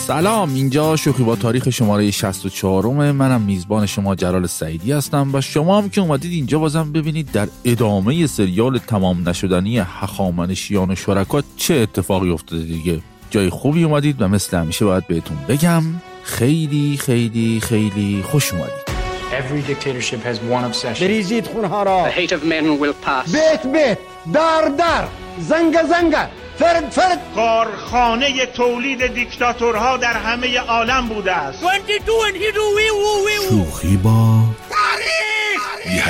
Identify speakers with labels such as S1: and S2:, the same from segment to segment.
S1: سلام، اینجا شوخی با تاریخ شماره 64 منم میزبان شما جلال سعیدی هستم و شما هم که اومدید اینجا بازم ببینید در ادامه سریال تمام نشدنی هخامنشیان و شرکا چه اتفاقی افتاده دیگه. جای خوبی اومدید و مثل همیشه باید بهتون بگم خیلی خیلی خیلی خوش اومدید.
S2: Every dictatorship has one obsession.
S3: بریزید خونها را.
S4: The hate of men will pass.
S3: بیت در زنگ فرد
S5: کارخانه تولید دیکتاتورها در همه عالم بوده است.
S1: شوخی با تاریخ.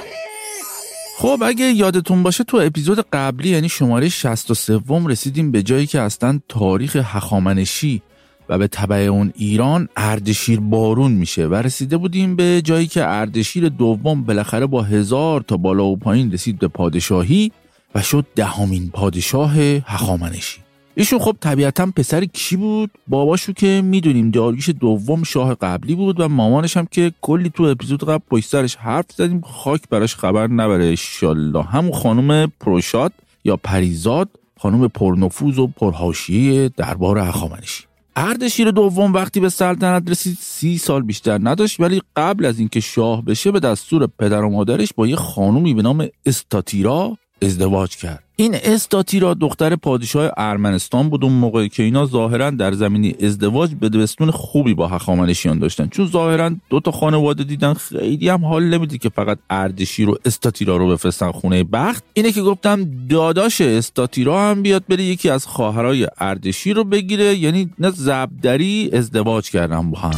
S1: خب اگه یادتون باشه تو اپیزود قبلی یعنی شماره 63 رسیدیم به جایی که اصلا تاریخ هخامنشی و به تبع اون ایران اردشیر بارون میشه و رسیده بودیم به جایی که اردشیر دوم بالاخره با 1000 تا بالا و پایین رسید به پادشاهی و شد 10مین پادشاه هخامنشی. ایشون خب طبیعتاً پسر کی بود؟ باباشو که میدونیم داریوش دوم شاه قبلی بود و مامانش هم که کلی تو اپیزود قبل پشت سرش حرف زدیم، خاک براش خبر نبره انشالله، همون خانم پروشاد یا پریزاد، خانم پرنفوذ و پرحاشیه دربار هخامنشی. اردشیر دوم وقتی به سلطنت رسید 30 سال بیشتر نداشت، ولی قبل از اینکه شاه بشه به دستور پدر و مادرش با یه خانومی به نام استاتیرا ازدواج کرد. این استاتیرا دختر پادشاه ارمنستان بود اون موقع که اینا ظاهرا در زمینی ازدواج بدبستون خوبی با هخامنشیان داشتن، چون ظاهرا 2 تا خانواده دیدن خیلی هم حال نمیده که فقط اردشیر و استاتیرا رو بفرستن خونه بخت. اینه که گفتم داداش استاتیرا هم بیاد بره یکی از خواهرای اردشیر رو بگیره، یعنی نه زبدری ازدواج کردن با هم.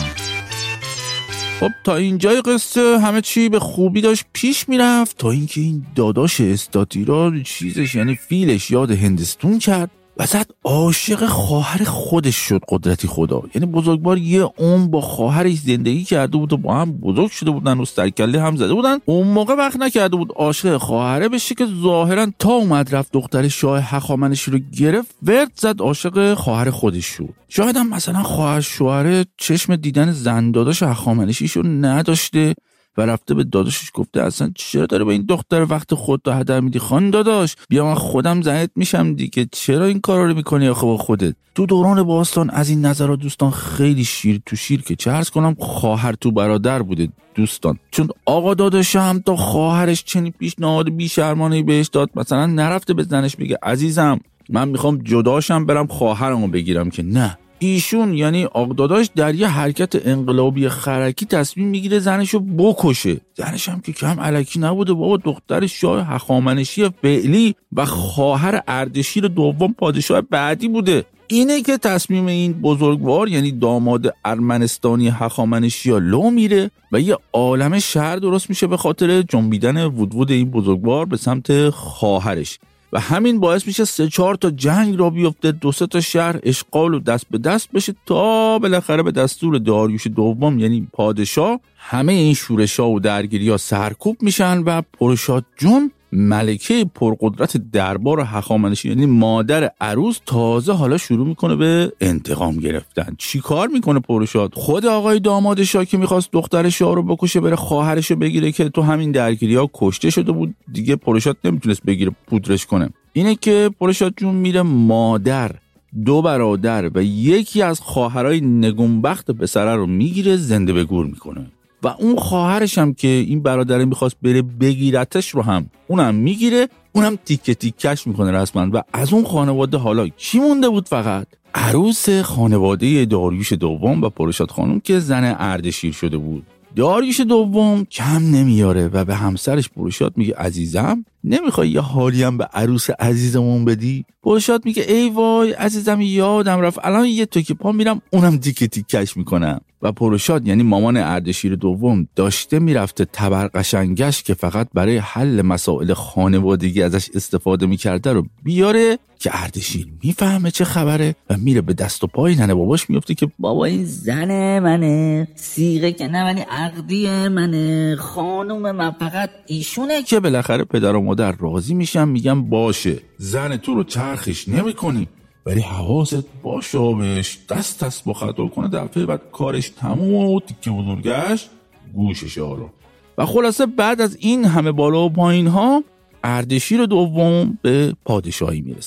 S1: خب تا اینجای قصه همه چی به خوبی داشت پیش میرفت تا اینکه این داداش استاتیرا چیزش یعنی فیلش یاد هندستون کرد و زد عاشق خواهر خودش شد. قدرتی خدا، یعنی بزرگوار یه عمر با خواهرش زندگی کرده بود و با هم بزرگ شده بودن و سرکله هم زده بودن. اون موقع وقت نکرده بود عاشق خواهره بشه که ظاهرا تا اومد رفت دختر شاه هخامنشی رو گرفت ورد زد عاشق خواهر خودش شد. شاید هم مثلا خواهر شوهره چشم دیدن زن داداش هخامنشیشو نداشته و رفته به داداشش گفته اصلا چرا داره به این دختر وقت خودت رو هدر میدی خان داداش، بیا من خودم زنت میشم دیگه، چرا این کارا رو میکنی آخه با خودت. تو دوران باستان از این نظرات دوستان خیلی شیر تو شیر که چه عرض کنم خواهر تو برادر بوده دوستان، چون آقا داداش هم تا خواهرش چنین پیشنهاد بی‌شرمانه‌ای بهش داد، مثلا نرفته به زنش بگه عزیزم من میخوام جداشم برم خواهرمو بگیرم، که نه، ایشون یعنی آقداداش در یه حرکت انقلابی خرکی تصمیم میگیره زنشو بکشه. زنش هم که کم الکی نبوده بابا، دختر شاه هخامنشی فعلی و خواهر اردشیر دوم پادشاه بعدی بوده. اینه که تصمیم این بزرگوار یعنی داماد ارمنستانی هخامنشی لو میره و یه عالمه شهر درست میشه به خاطر جنبیدن وودوود این بزرگوار به سمت خواهرش و همین باعث میشه 3-4 تا جنگ را بیفته، 2-3 تا شهر اشغال و دست به دست بشه تا بالاخره به دستور داریوش دوم یعنی پادشاه همه این شورش‌ها و درگیری‌ها سرکوب میشن و پروشاد جون ملکه پرقدرت دربار هخامنشی یعنی مادر عروس تازه حالا شروع میکنه به انتقام گرفتن. چی کار میکنه پروشاد؟ خود آقای داماد شاه که میخواست دختر شاه رو بکشه بره خواهرش رو بگیره که تو همین درگیری‌ها کشته شده بود دیگه، پروشاد نمیتونست بگیره پودرش کنه. اینه که پروشاد جون میره مادر، 2 برادر و یکی از خواهرای نگونبخت پسره رو میگیره زنده به گور میکنه و اون خواهرش هم که این برادره میخواست بره بگیرتش رو هم اونم میگیره، اونم تیکه تیکش میکنه رسما. و از اون خانواده حالا کی مونده بود؟ فقط عروس خانواده داریوش دوم و پروشاد خانم که زن اردشیر شده بود. داریوش دوم کم نمیاره و به همسرش پروشاد میگه عزیزم نمیخوای یه حالی هم به عروس عزیزمون بدی؟ پروشاد میگه ای وای عزیزم یادم رفت، الان یه تکی پا میرم اونم تیکه تیکش میکنم. و پروشاد یعنی مامان اردشیر دوم داشته میرفته تبرقشنگش که فقط برای حل مسائل خانوادگی ازش استفاده میکرده رو بیاره که اردشیر میفهمه چه خبره و میره به دست و پای ننه باباش میفته که
S6: بابا این زن منه، سیغه که نه ولی عقدی منه، خانوم من فقط ایشونه.
S1: که بالاخره پدر و مادر راضی میشن، میگن باشه زن تو رو چرخش نمی کنی ولی حواست باشه بهش، دست با خطا کنه دفعه بعد کارش تموم و تیکه بزرگش گوشش آرو. و خلاصه بعد از این همه بالا و پایین ها اردشیر دوم به پادشاهی میرسه.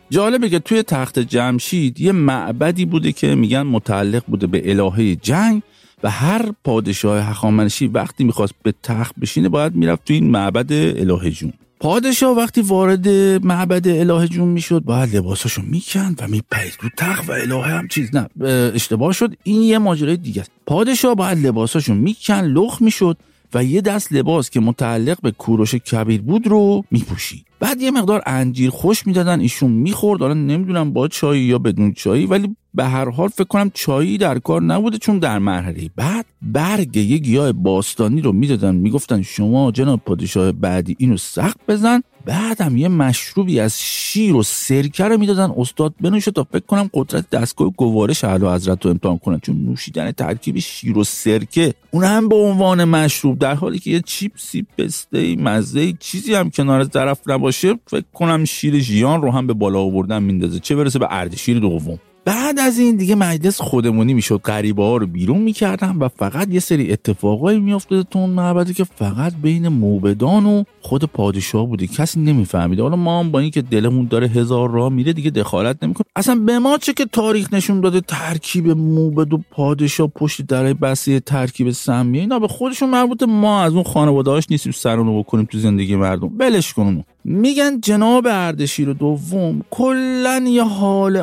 S1: جالبه که توی تخت جمشید یه معبدی بوده که میگن متعلق بوده به الهه جنگ و هر پادشاه هخامنشی وقتی میخواست به تخت بشینه باید میرفت توی این معبد الهه جون. پادشاه وقتی وارد معبد الهه جون میشد باید لباساشو میکند و میپرید رو تخت و الهه هم چیز نه اشتباه شد، این یه ماجرای دیگه است. پادشاه باید لباساشو میکند، لخ میشد و یه دست لباس که متعلق به کوروش کبیر بود رو میپوشید. بعد یه مقدار انجیر خوش میدادن ایشون میخورد. حالا نمیدونم با چای یا بدون چای، ولی به هر حال فکر کنم چایی در کار نبوده چون در مرحله بعد برگ یه گیاه باستانی رو میدادن، میگفتن شما جناب پادشاه بعدی اینو سقف بزن. بعدم یه مشروبی از شیر و سرکه رو میدادن استاد بنوشه تا فکر کنم قدرت دستگاه گوارش اعلیحضرت رو امتحان کنن، چون نوشیدن ترکیب شیر و سرکه اون هم به عنوان مشروب در حالی که یه چیپسی پسته مزه چیزی هم کنار طرف نباشه، فکر کنم شیر ژیان رو هم به بالا آوردن میندازه، چه برسه به اردشیر دوم. بعد از این دیگه مجلس خودمونی میشد، غریبه ها رو بیرون میکردن و فقط یه سری اتفاقایی میافتاده تو اون معبد که فقط بین موبدان و خود پادشاه بوده، کسی نمیفهمیده. حالا ما هم با این که دلمون داره هزار راه میره دیگه دخالت نمیکنه. اصلا به ما چه که تاریخ نشون داده ترکیب موبد و پادشاه پشت درای بسته ترکیب سمیه، اینا به خودشون مربوطه، ما از اون خانواده‌اش نیستیم سرونو بکنیم تو زندگی مردم، ولش کنون. میگن جناب اردشیر دوم کلن یه حال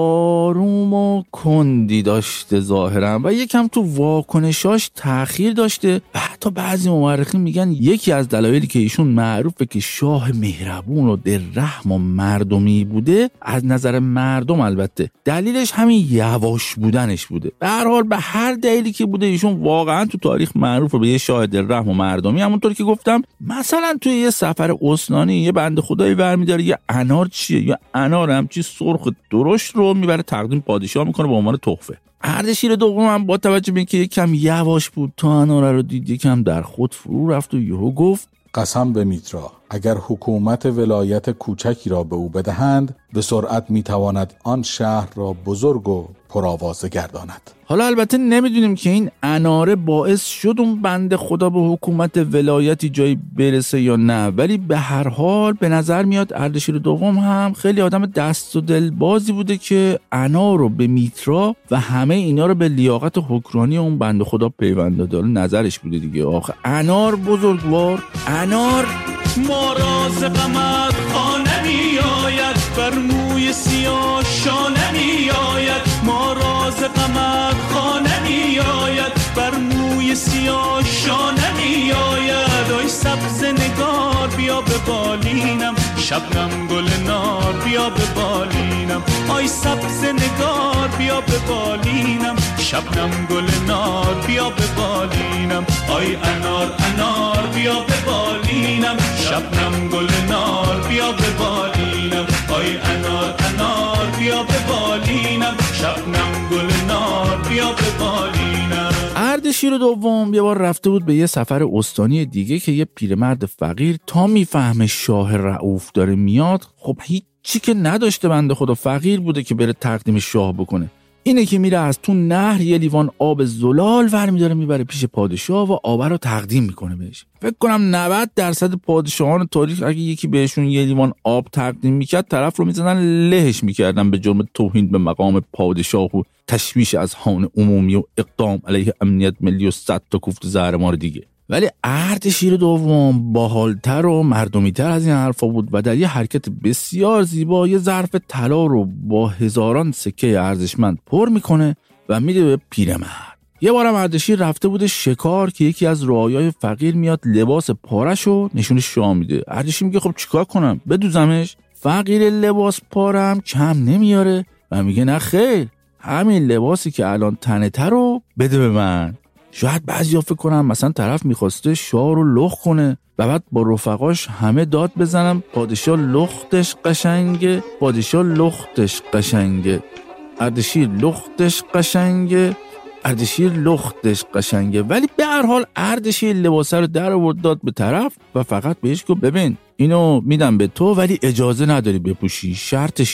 S1: آروم و کندی داشته ظاهرا و یکم تو واکنشاش تأخیر داشته و حتی بعضی مورخین میگن یکی از دلایلی که ایشون معروفه که شاه مهربون و دلرحم و مردمی بوده، از نظر مردم البته دلیلش همین یواش بودنش بوده. به هر حال به هر دلیلی که بوده ایشون واقعا تو تاریخ معروفه به یه شاه دلرحم و مردمی. همونطور که گفتم مثلا توی یه سفر اسنانی یه بنده خدایی برمی‌داره یه انار چیه، یا انار هم چی سرخ درشت رو میبره تقدیم پادشاه میکنه به عنوان تحفه. اردشیر دوم هم با توجه به اینکه یکم یواش بود تا انار رو دید یکم در خود فرو رفت و یهو گفت
S4: قسم به میترا اگر حکومت ولایت کوچکی را به او بدهند به سرعت میتواند آن شهر را بزرگ و پرآوازه گرداند.
S1: حالا البته نمیدونیم که این اناره باعث شد اون بنده خدا به حکومت ولایتی جایی برسه یا نه، ولی به هر حال به نظر میاد اردشیر دوم هم خیلی آدم دست و دل بازی بوده که انار رو به میترا و همه اینا رو به لیاقت حکمرانی اون بنده خدا پیوند داده. نظرش بوده دیگه، آخه انار بزرگوار، انار
S7: ما راز غمت خانه می آید، بر موی سیاه شانه می آید. ما راز غمت خانه می آید، بر موی سیاه شانه می آید. آی سبز نگار بیا به بالینم، شبنم گل نار بیا به بالینم. آی سبز نگار بیا به بالینم، شبنم گل نار بیا به بالینم. آی انار انار بیا به بالینم، شبنم گل نار بیا به بالینم. آی انار انار بیا به بالینم، شبنم گل نار بیا به بالینم.
S1: اردشیر دوم یه بار رفته بود به یه سفر استانی دیگه که یه پیرمرد فقیر تا میفهمه شاه رؤوف داره میاد، خب هیچی که نداشته بنده خدا، فقیر بوده که بره تقدیم شاه بکنه. اینه که میره از تو نهر یه لیوان آب زلال ورمی داره میبره پیش پادشاه و آب رو تقدیم میکنه بهش. فکر کنم 90% پادشاهان تاریخ اگه یکی بهشون یه لیوان آب تقدیم میکرد طرف رو میزدن لهش میکردن به جرم توهین به مقام پادشاه و تشویش اذهان عمومی و اقدام علیه امنیت ملی و 100 تا کوفت زهرمار دیگه. ولی اردشیر دوم باحالتر و مردمی‌تر از این حرفا بود و در یه حرکت بسیار زیبا یه ظرف طلا رو با هزاران سکه ارزشمند پر میکنه و میده به پیرمرد. یه بارم اردشیر رفته بوده شکار که یکی از رعایای فقیر میاد لباس پاره‌شو نشونش شاه میده. اردشیر میگه خب چیکار کنم، بدوزمش؟ فقیر لباس پارم کم نمیاره و میگه نه خیر، همین لباسی که الان تنته رو بده به من. شاید بعضیا فکر کنن مثلا طرف میخواسته شاه رو لخت کنه و بعد با رفقاش همه داد بزنم پادشاه لختش قشنگه، پادشاه لختش قشنگه، اردشیر لختش قشنگه، اردشیر لختش قشنگه. ولی به هر حال اردشیر لباسه رو در آورد داد به طرف و فقط بهش گفت ببین اینو میدم به تو ولی اجازه نداری بپوشی، شرطش اینه.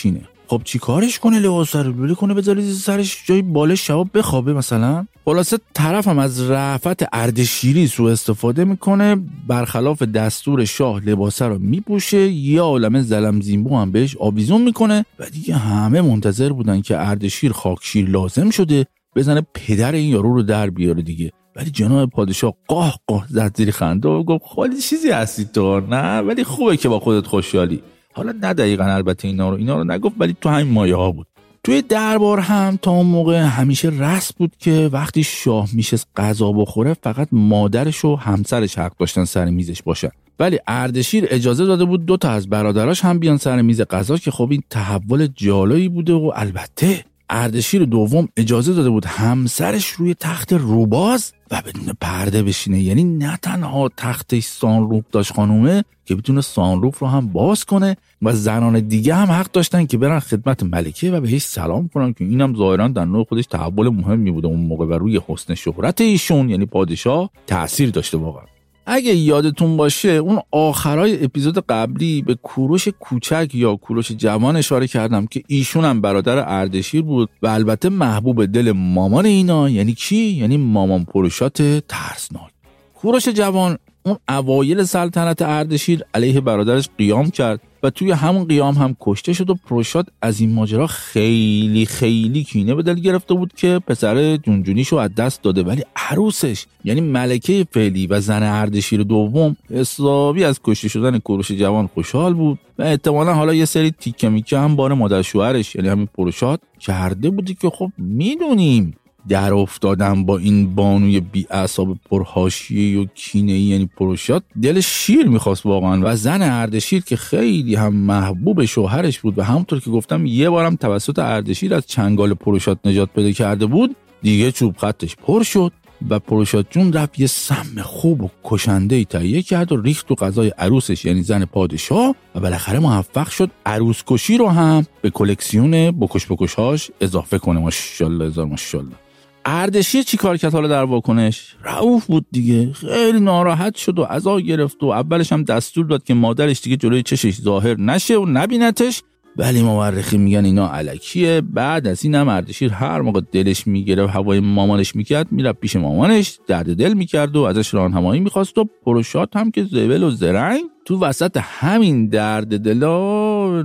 S1: خب چی کارش کنه؟ لباس رو لوله کنه بذاره سرش جای بالش شباب بخوابه مثلا؟ خلاصه طرف هم از رأفت اردشیری سوء استفاده میکنه، برخلاف دستور شاه لباس رو میپوشه، یه عالمه ظلم زیمبو هم بهش آویزون میکنه و دیگه همه منتظر بودن که اردشیر خاکشیر لازم شده بزنه پدر این یارو رو در بیاره دیگه. ولی جناب پادشاه قاه قاه زد زیر خنده و گفت خالی چیزی هستی تو، نه ولی خوبه که با خودت خوشحالی. حالا نه دقیقاً البته اینا رو نگفت، ولی تو همین مایه ها بود. توی دربار هم تا اون موقع همیشه رسم بود که وقتی شاه میشست غذا بخوره فقط مادرش و همسرش حق داشتن سر میزش باشن، ولی اردشیر اجازه داده بود 2 تا از برادراش هم بیان سر میز غذا که خب این تحول جالایی بوده. و البته اردشیر دوم اجازه داده بود همسرش روی تخت روباز و بدون پرده بشینه، یعنی نه تنها تختش سانروف داشت خانومه که بتونه سانروف رو هم باز کنه و زنان دیگه هم حق داشتن که برن خدمت ملکه و بهش سلام کنن که اینم ظاهرا در نوع خودش تحول مهمی بوده اون موقع و روی حسن شهرت ایشون یعنی پادشاه تأثیر داشته واقعا. اگه یادتون باشه اون آخرای اپیزود قبلی به کوروش کوچک یا کوروش جوان اشاره کردم که ایشون هم برادر اردشیر بود و البته محبوب دل مامان اینا. یعنی کی؟ یعنی مامان پروشات ترسناک. کوروش جوان اون اوایل سلطنت اردشیر علیه برادرش قیام کرد و توی همون قیام هم کشته شد و پروشات از این ماجرا خیلی خیلی کینه به دل گرفته بود که پسر جونجونیشو از دست داده، ولی عروسش یعنی ملکه فعلی و زن اردشیر دوم حسابی از کشته شدن کوروش جوان خوشحال بود و احتمالاً حالا یه سری تیکه میکه هم بار مادر شوهرش یعنی همین پروشات کرده بودی که خب میدونیم در افتادن با این بانوی بی اعصاب پرحاشیه و کینه‌ای یعنی پروشات دل شیر میخواست واقعا و زن اردشیر که خیلی هم محبوب شوهرش بود و همونطور که گفتم یه بارم توسط اردشیر از چنگال پروشات نجات پیدا کرده بود دیگه چوب خطش پر شد و پروشات جون رفت یه سم خوب و کشنده‌ای تهیه کرد و ریخت تو غذای عروسش یعنی زن پادشاه و بالاخره موفق شد عروس کشی رو هم به کلکسیون بکشهاش اضافه کنه. ماشاءالله هزار ماشاءالله. اردشیر چی کار کرد حالا در واکنش؟ رؤوف بود دیگه، خیلی ناراحت شد و عزا گرفت و اولش هم دستور داد که مادرش دیگه جلوی چشش ظاهر نشه و نبینتش، ولی مورخین میگن اینا الکیه. بعد از این هم اردشیر هر موقع دلش میگیره و هوای مامانش میکرد میرفت پیش مامانش درد دل میکرد و ازش راهنمایی میخواست و پروشات هم که زبل و زرنگ تو وسط همین درد دلا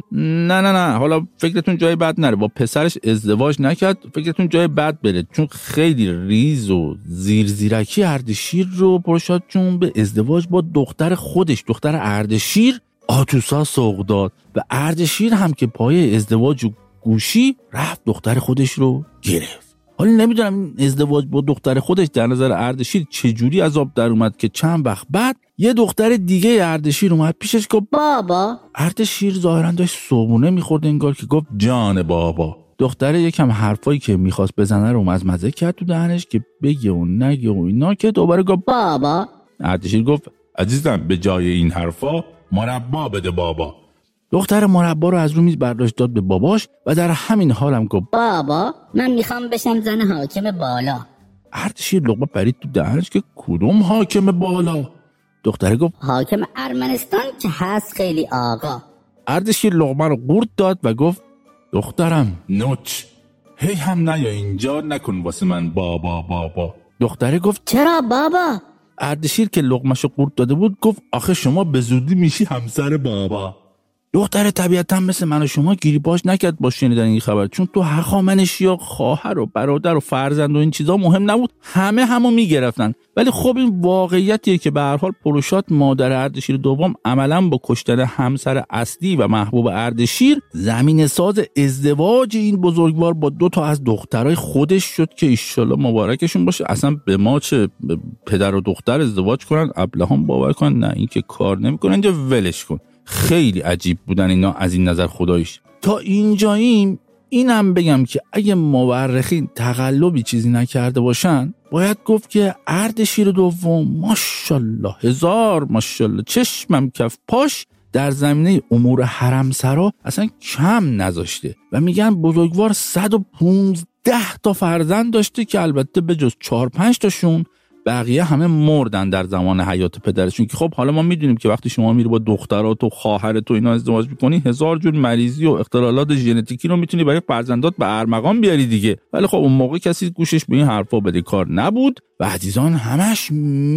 S1: نه حالا فکرتون جای بد نره با پسرش ازدواج نکرد، فکرتون جای بد بره، چون خیلی ریز و زیرزیرکی اردشیر رو پروشات چون به ازدواج با دختر خودش دختر اردشیر آتوسا سوق داد و اردشیر هم که پای ازدواج و گوشی رفت دختر خودش رو گرفت. حالا نمیدونم این ازدواج با دختر خودش در نظر اردشیر چجوری عذاب در اومد که چند وقت بعد یه دختر دیگه اردشیر اومد پیشش گفت بابا. اردشیر ظاهرا داشت صبحونه میخورد انگار که گفت جان بابا. دختره یکم حرفایی که میخواست بزنه رو مزمزه کرد تو دهنش که بگه و نگه و اینا که دوباره گفت بابا. اردشیر گفت عزیزم به جای این حرفا مربا بده بابا. دختر مربا رو از رو میز برداشت داد به باباش و در همین حالم گفت بابا
S6: من میخوام بشم زن حاکم بالا.
S1: اردشیر لقمه پرید تو دهنش که کدوم حاکم بالا؟ دختره گفت
S6: حاکم ارمنستان که هست خیلی آقا.
S1: اردشیر لقمه رو قورت داد و گفت دخترم نوچ هی هم نیا اینجا نکن واسه من بابا. دختره گفت چرا بابا؟ اردشیر که لقمه‌شو قورت داده بود گفت آخه شما به زودی میشی همسر بابا. دختر طبیعتا مثل من و شما گیری باش نکرد با شنیدن این خبر، چون تو هخامنش یا خواهر و برادر و فرزند و این چیزا مهم نبود، همو میگرفتن. ولی خب این واقعیتیه که به هر حال پروشات مادر اردشیر دوم عملاً با کشتن همسر اصلی و محبوب اردشیر زمین ساز ازدواج این بزرگوار با 2 تا از دخترای خودش شد که ایشالله مبارکشون باشه. اصلا به ما چه پدر و دختر ازدواج کنن ابلهان باور کنن نه این که کار نمیکنن اینجا ولش کن. خیلی عجیب بودن اینا از این نظر خداییش. تا اینجاییم اینم بگم که اگه مورخین تقلبی چیزی نکرده باشن باید گفت که اردشیر دوم ماشاءالله هزار ماشاءالله چشمم کف پاش در زمینه امور حرمسرا اصلا کم نذاشته و میگن بزرگوار 115 تا فرزند داشته که البته به جز 4-5 تاشون بقیه همه مردن در زمان حیات پدرشون. که خب حالا ما میدونیم که وقتی شما میری با دخترات و خواهرت و اینا ازدواج میکنی 1000 جور مریضی و اختلالات ژنتیکی رو میتونی برای فرزندات به ارمغان بیاری دیگه. ولی خب اون موقع کسی گوشش به این حرفا بده کار نبود و عزیزان همش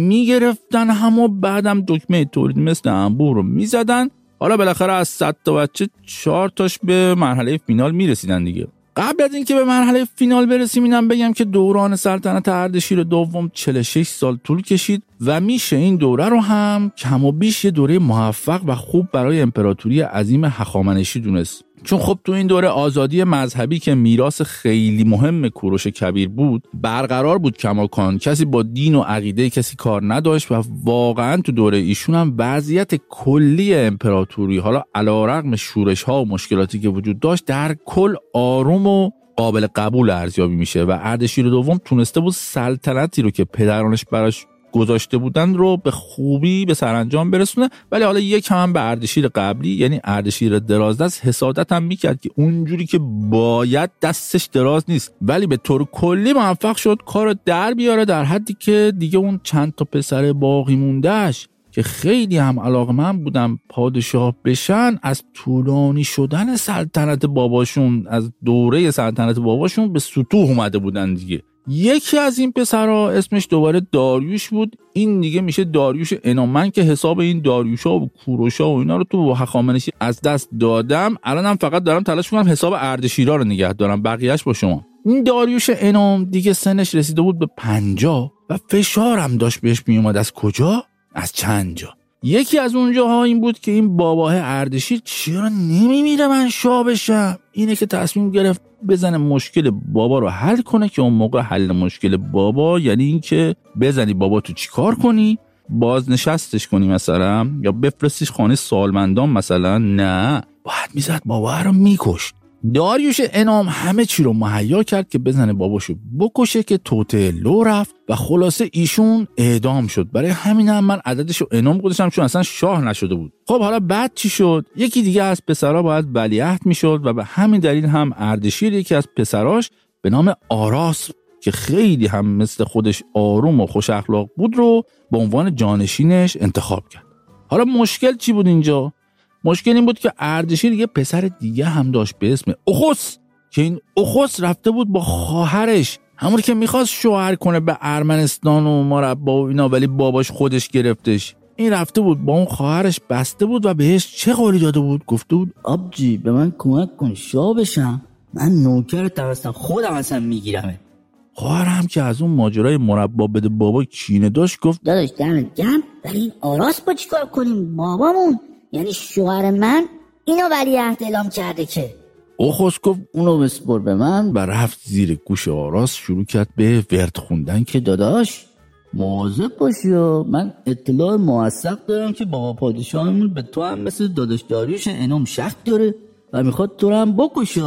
S1: میگرفتن همو بعدم دکمه تولید مثل انبوه رو میزدن. حالا بالاخره از 100 تا بچه 4 تاش به مرحله فینال میرسیدن دیگه. قبل از اینکه به مرحله فینال برسیم اینم بگم که دوران سلطنت اردشیر دوم 46 سال طول کشید و میشه این دوره رو هم کم و بیش یه دوره موفق و خوب برای امپراتوری عظیم هخامنشی دونست. چون خب تو این دوره آزادی مذهبی که میراث خیلی مهم کوروش کبیر بود برقرار بود کماکان. کسی با دین و عقیده کسی کار نداشت و واقعا تو دوره ایشون هم وضعیت کلی امپراتوری حالا علیرغم شورش ها و مشکلاتی که وجود داشت در کل آروم و قابل قبول ارزیابی میشه و اردشیر دوم تونسته بود سلطنتی رو که پدرانش براش گذاشته بودن رو به خوبی به سرانجام برسونه. ولی حالا یک هم به اردشیر قبلی یعنی اردشیر درازدست حسادت هم میکرد که اونجوری که باید دستش دراز نیست، ولی به طور کلی موفق شد کار در بیاره در حدی که دیگه اون چند تا پسر باقی موندهش که خیلی هم علاقه‌مند بودن پادشاه بشن از طولانی شدن سلطنت باباشون از دوره سلطنت باباشون به سطوح اومده بودن دیگه. یکی از این پسرها اسمش دوباره داریوش بود. این دیگه میشه داریوش انومن که حساب این داریوشا و کوروشا و اینا رو تو هخامنشی از دست دادم. الانم فقط دارم تلاش میکنم حساب اردشیرا رو نگه دارم، بقیه‌اش با شما. این داریوش انوم دیگه سنش رسیده بود به 50 و فشارم داشت بهش میومد. از کجا؟ از چند جا. یکی از اونجاها این بود که این باباه اردشیر چرا نمیمیره من شاه بشم. اینه که تصمیم گرفت بزنه مشکل بابا رو حل کنه که اون موقع حل مشکل بابا یعنی این که بزنی بابا تو چی کار کنی؟ بازنشستش کنی مثلا یا بفرستیش خانه سالمندان مثلا؟ نه، باید میزد بابا رو میکشت. داریوش انوم همه چی رو مهیا کرد که بزنه باباشو بکشه که توطئه لو رفت و خلاصه ایشون اعدام شد. برای همین هم من عددشو انوم گذاشتم چون اصلا شاه نشده بود. خب حالا بعد چی شد؟ یکی دیگه از پسرها باید ولیعهد میشد و به همین دلیل هم اردشیر یکی از پسراش به نام آراس که خیلی هم مثل خودش آروم و خوش اخلاق بود رو به عنوان جانشینش انتخاب کرد. حالا مشکل چی بود اینجا؟ مشکل این بود که اردشیر یه پسر دیگه هم داشت به اسم اخوس که این اخوس رفته بود با خواهرش همون که میخواست شوهر کنه به ارمنستان و مربا و اینا، ولی باباش خودش گرفتش. این رفته بود با اون خواهرش بسته بود و بهش چه قولی داده بود؟ گفته بود
S6: آبجی به من کمک کن شاه بشم، من نوکرت هستم خودم اصلا میگیرمه.
S1: خواهرم که از اون ماجرای مربا بده بابا کینه داشت گفت
S8: داداش دمت گرم، ولی این آراس با چیکار کنیم؟ بابامون یعنی شوهر من اینو ولیعهد اعلام کرده که.
S1: اخوس گفت اونو بسپر به من و رفت زیر گوش آراس شروع کرد به ورد خوندن که
S6: داداش مواظب باشی و من اطلاع موثق دارم که بابا پادشاهمون به تو هم مثل داداش داریوش انوم شک داره و میخواد تو رو هم بکشه.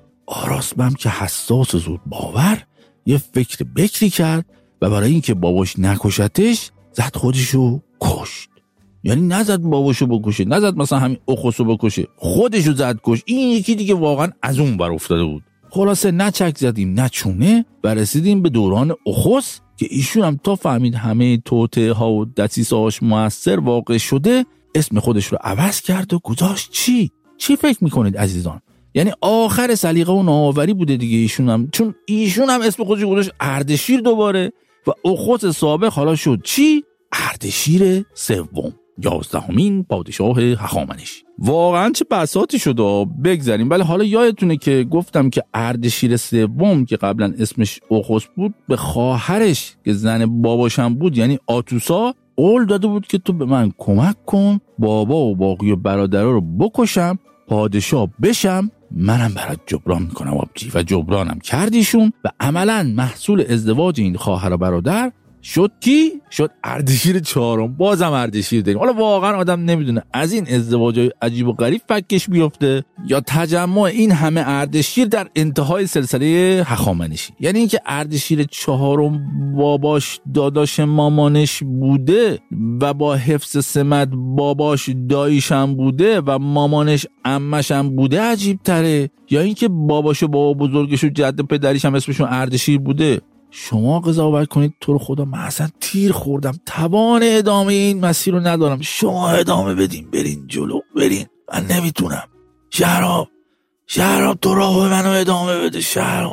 S1: آراس بهم که حساس زود باور یه فکر بکری کرد و برای اینکه باباش نکشتش زد خودشو کشت. یعنی نزد باباشو بکشه، نزد مثلا همین اخوسو بکشه، خودشو زد کش. این یکی دیگه واقعا از اون بر افتاده بود. خلاصه نه چک زدیم نه چونه و رسیدیم به دوران اخوس که ایشون هم تا فهمید همه توطئه ها و دسیسه‌هاش موثر واقع شده اسم خودش رو عوض کرد و گذاشت چی فکر میکنید عزیزان؟ یعنی آخر سلیقه و نوآوری بوده دیگه ایشون هم، چون ایشون هم اسم خودش گذاشت اردشیر دوباره و اخوس سابق حالا شد چی؟ اردشیر سوم، 11مین پادشاه هخامنشی. واقعا چه بساطی شده بگذاریم. ولی حالا یادتونه که گفتم که اردشیر سوم که قبلا اسمش اخوس بود به خواهرش که زن باباشم بود یعنی آتوسا قول داده بود که تو به من کمک کن بابا و باقی برادرها رو بکشم پادشاه بشم، منم برات جبران میکنم آبجی. و جبرانم کردیشون و عملا محصول ازدواج این خواهر و برادر شد کی؟ شد اردشیر چهارم. بازم اردشیر داریم. حالا واقعا آدم نمیدونه از این ازدواجای عجیب و غریب فکش بیفته یا تجمع این همه اردشیر در انتهای سلسله هخامنشی. یعنی اینکه اردشیر چهارم باباش داداش مامانش بوده و با حفظ سمت باباش داییشم بوده و مامانش عمشم بوده عجیب تره، یا اینکه باباشو بابا بزرگش و جد پدریش هم اسمشون اردشیر بوده. شما قضاوت کنید. تو رو خدا من اصلا تیر خوردم، توان ادامه این مسیر رو ندارم، شما ادامه بدین، برین جلو، برین، من نمیتونم. شهرام تو راهو منو ادامه بده.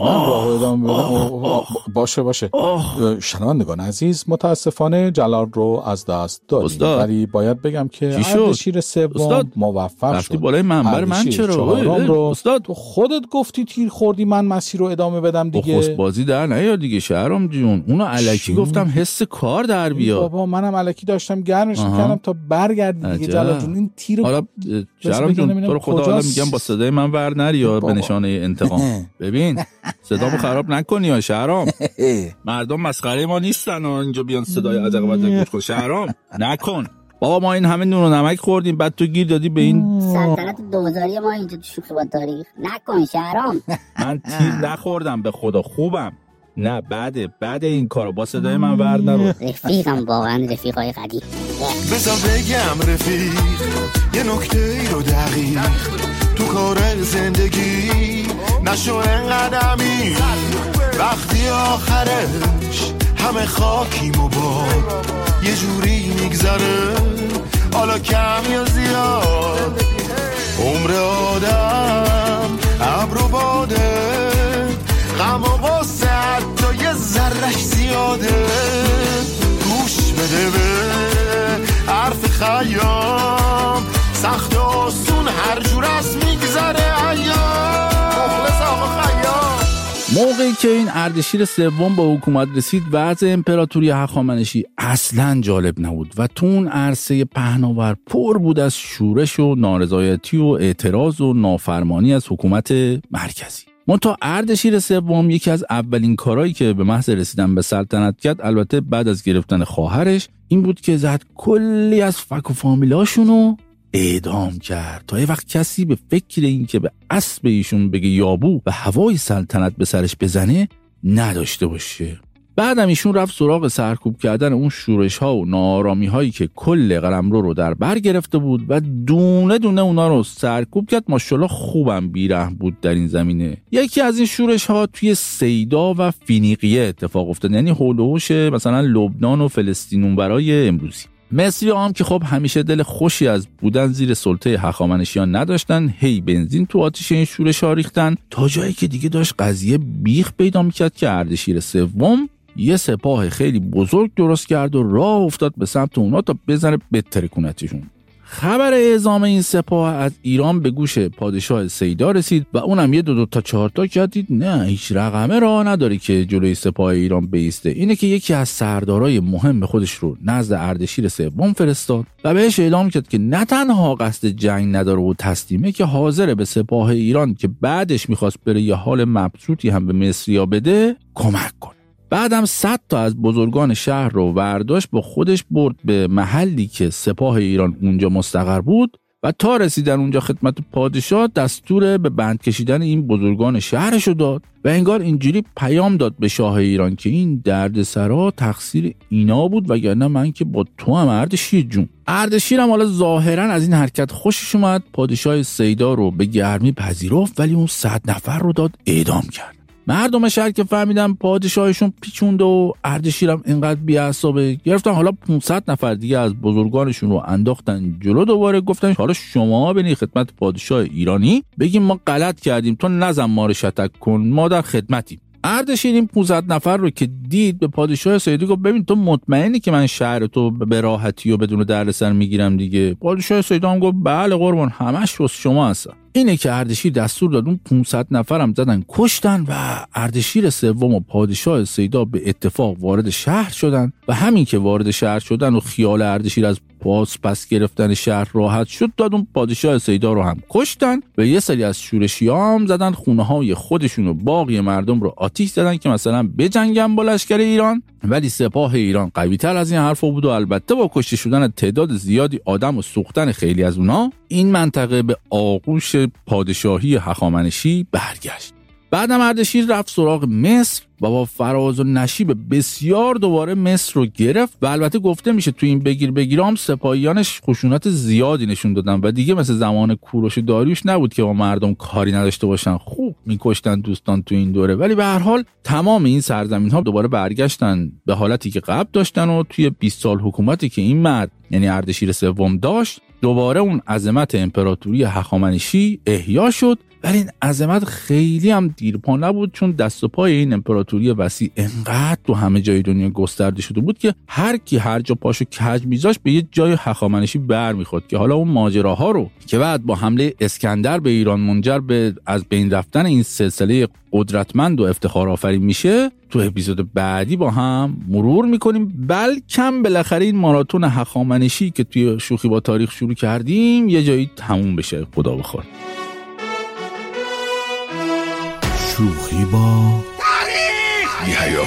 S4: باشه شنوندگان عزیز، متاسفانه جلال رو از دست دادیم، ولی باید بگم که اردشیر سوم موفق شد.
S1: بالای منبر من چرا
S4: استاد تو خودت گفتی تیر خوردی، من مسیر رو ادامه بدم دیگه.
S1: خست بازی در نیا دیگه شهرام جون، اونو الکی گفتم حس کار در بیاد.
S4: بابا منم الکی داشتم گرمش می‌کردم تا برگردی دیگه. جلال جون این تیر
S1: حالا شهرام جون تو رو خدا حالا میگم با صدای من ور نریا به نشانه انتقام. ببین صدامو خراب نکنی یا شهرام، مردم مسخره ما نیستن و اینجا بیان صدای عجق گوش کن. شهرام نکن بابا، ما این همه نون و نمک خوردیم بعد تو گیر دادی به این
S8: سلطنت دوزاری ما اینجا تو شوخی با تاریخ. نکن شهرام.
S1: من تیر نخوردم به خدا، خوبم. نه بعد این کارو با صدای من ور نرو.
S8: رفیقم، واقعا رفیقای قدیم.
S9: بذار بگم رفیق یه نکته ای رو دقیق تو کار زندگی نشو انقدمی، وقتی آخرش همه خاکیم و باد یه جوری میگذره، حالا کم یا زیاد عمر آدم ابر و باده، غم و غصه حتی یه ذره‌اش زیاده. گوش بده به حرف خیام، سخت و آسون هر جور از میگذره ایام. مخلص آقا خیام.
S1: موقعی که این اردشیر سوم به حکومت رسید، وضع امپراتوری هخامنشی اصلاً جالب نبود و تو اون عرصه پهناور پر بود از شورش و نارضایتی و اعتراض و نافرمانی از حکومت مرکزی. منتها اردشیر سوم یکی از اولین کارهایی که به محض رسیدن به سلطنت کرد، البته بعد از گرفتن خواهرش، این بود که زد کلی از فک و فامیلاشونو اعدام کرد تا یه وقت کسی به فکر این که به اسب ایشون بگه یابو و هوای سلطنت به سرش بزنه نداشته باشه. بعدم ایشون رفت سراغ سرکوب کردن اون شورش ها و ناآرامی هایی که کل قلمرو رو در بر گرفته بود و دونه دونه اونا رو سرکوب کرد. ماشاءالله خوبم بیرحم بود در این زمینه. یکی از این شورش ها توی سیدا و فینیقیه اتفاق افتاد، یعنی هول و هوش مثلا لبنان و فلسطین اونورای امروزی. مصری هم که خب همیشه دل خوشی از بودن زیر سلطه هخامنشیان نداشتن، هی بنزین تو آتیش این شورش ها ریختن تا جایی که دیگه داشت قضیه بیخ پیدا میکرد که اردشیر سوم یه سپاه خیلی بزرگ درست کرد و راه افتاد به سمت اونا تا بزنه بترکونتشون. خبر اعزام این سپاه از ایران به گوش پادشاه سیدا رسید و اونم یه دو تا 4 تا کردید نه هیچ رقمه راه نداره که جلوی سپاه ایران بیسته. اینه که یکی از سردارای مهم خودش رو نزد اردشیر سوم فرستاد و بهش اعلام کرد که نه تنها قصد جنگ نداره و تسلیمه، که حاضره به سپاه ایران که بعدش میخواست بره یه حال مبسوطی هم به مصریا بده کمک کنه. بعدم 100 تا از بزرگان شهر رو ورداشت با خودش برد به محلی که سپاه ایران اونجا مستقر بود و تا رسیدن اونجا خدمت پادشاه دستور به بند کشیدن این بزرگان شهرشو داد و انگار اینجوری پیام داد به شاه ایران که این دردسرا تقصیر اینا بود وگرنه من که با تو هم اردشیر جون. اردشیر هم حالا ظاهرا از این حرکت خوشش اومد، پادشاه سیدا رو به گرمی پذیرفت ولی اون 100 نفر رو داد اعدام کرد. مردم شهر که فهمیدن پادشاهشون پیچونده و اردشیرم اینقدر بی‌عصابه، گرفتن حالا 500 نفر دیگه از بزرگانشون رو انداختن جلو، دوباره گفتن حالا شما برین خدمت پادشاه ایرانی بگیم ما غلط کردیم، تو نزن ما رو شتک کن، ما در خدمتیم. اردشیر این 500 نفر رو که دید به پادشاه سیدا گفت ببین تو مطمئنی که من شهر تو به راحتی و بدون دردسر میگیرم دیگه؟ پادشاه سیدا هم گفت بله قربان، همش واسه شما هست. اینه که اردشیر دستور داد اون 500 نفرم زدن کشتن و اردشیر سوم و پادشاه سیدا به اتفاق وارد شهر شدن و همین که وارد شهر شدن و خیال اردشیر از پس گرفتن شهر راحت شد، داد اون پادشاه سیدا رو هم کشتن و یه سری از شورشی‌ها هم زدن خونه های خودشون و باقی مردم رو آتش زدن که مثلا بجنگن با لشکر ایران. ولی سپاه ایران قوی‌تر از این حرفا بود و البته با کشته شدن تعداد زیادی آدم و سوختن خیلی از اونها این منطقه به آغوش پادشاهی هخامنشی برگشت. بعدم اردشیر رفت سراغ مصر و با فراز و نشیب بسیار دوباره مصر رو گرفت و البته گفته میشه تو این بگیرام سپاهیانش خشونت زیادی نشون دادن و دیگه مثل زمان کوروش داریوش نبود که با مردم کاری نداشته باشن، خوب میکشتن دوستان تو این دوره. ولی به هر حال تمام این سرزمین ها دوباره برگشتن به حالتی که قبل داشتن و توی 20 سال حکومتی که این مرد یعنی اردشیر سوم داشت دوباره اون عظمت امپراتوری هخامنشی احیا شد. ولی این عظمت خیلی هم دیرپا نبود، چون دست و پای این امپراتوری وسیع انقدر تو همه جای دنیا گسترده شده بود که هر کی هر جا پاشو کج میذاشت به یه جای هخامنشی برمیخورد که حالا اون ماجراها رو که بعد با حمله اسکندر به ایران منجر به از بین رفتن این سلسله قدرتمند و افتخار آفرین میشه تو اپیزود بعدی با هم مرور میکنیم. بلکم بالاخره این ماراتون هخامنشی که توی شوخی با تاریخ شروع کردیم یه جایی تموم بشه، خدا بخواد.
S4: شوخی با تاریخ.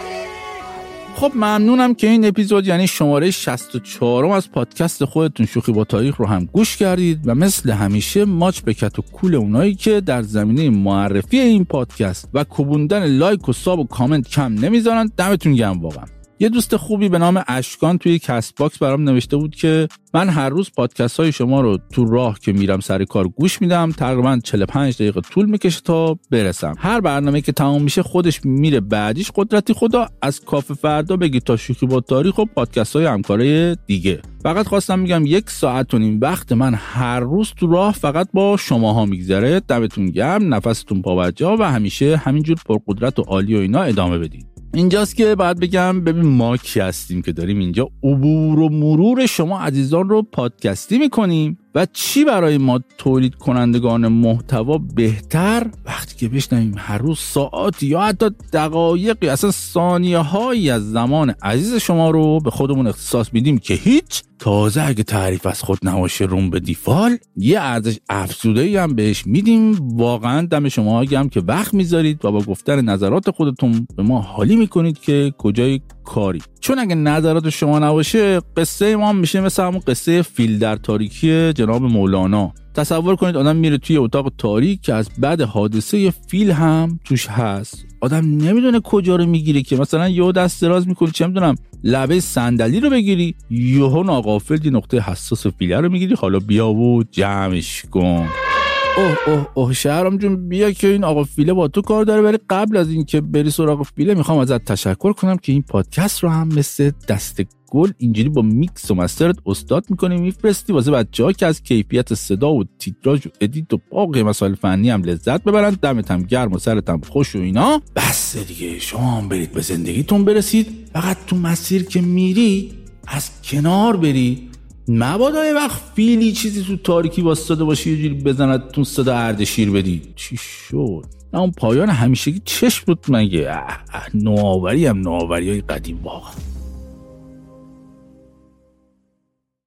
S1: خب ممنونم که این اپیزود یعنی شماره 64 از پادکست خودتون شوخی با تاریخ رو هم گوش کردید و مثل همیشه ماچ به کت و کول اونایی که در زمینه معرفی این پادکست و کوبوندن لایک و ساب و کامنت کم نمیذارن. دمتون گرم واقعا. یه دوست خوبی به نام اشکان توی کست باکس برام نوشته بود که من هر روز پادکست های شما رو تو راه که میرم سر کار گوش میدم، تقریبا 45 دقیقه طول میکشه تا برسم. هر برنامه که تمام میشه خودش میره بعدیش قدرتی خدا از کافه فردا بگی تا شوخی با تاریخ و پادکست های همکارای دیگه. فقط خواستم میگم 1 ساعت و نیم وقت من هر روز تو راه فقط با شماها میگذره. دمتون گرم، نفستون پابرجا و همیشه همینجور پرقدرت و عالی و اینا ادامه بدید. اینجاست که بعد بگم ببین ما کی هستیم که داریم اینجا عبور و مرور شما عزیزان رو پادکستی میکنیم و چی برای ما تولید کنندگان محتوا بهتر وقتی که بشنویم هر روز ساعاتی یا حتی دقایقی اصلا ثانیه هایی از زمان عزیز شما رو به خودمون اختصاص میدیم که هیچ تازه اگه تعریف از خود نباشه روم به دیفال یه ارزش افزوده‌ای هم بهش میدیم. واقعا دم شما گرم که وقت میذارید و با گفتن نظرات خودتون به ما حالی میکنید که کجای کاری. چون اگه نظرات شما نباشه قصه ما میشه مثل همون قصه فیل در تاریکی جناب مولانا. تصور کنید آدم میره توی اتاق تاریک که از بعد حادثه فیل هم توش هست، آدم نمیدونه کجا رو میگیره که مثلا یهو دست دراز میکنی چه میدونم لبه صندلی رو بگیری، یهو ناغافل دی نقطه حساس فیل رو میگیری، حالا بیا و جمعش کن. اوه شهرام جون بیا که این آقا فیله با تو کار داره. ولی قبل از این که بری سراغ فیله میخوام ازت تشکر کنم که این پادکست رو هم مثل دست گل اینجوری با میکس و مسترت استاد میکنی میفرستی واسه بچه‌ها که از کیفیت صدا و تیتراژ و ادیت و باقی مسائل فنی هم لذت ببرن. دمت هم گرم و سرت هم خوش و اینا. بس دیگه شما هم برید به زندگیتون برسید. فقط تو مسیر که میری از کنار بری، مبادا یه وقت فیلی چیزی تو تاریکی واسطاده باشه یه جوری بزند تو صدا اردشیر بدی. چی شد؟ نه اون پایان همیشگی چشم بود مگه؟ نوآوری هم نوآوریای قدیم واقعا.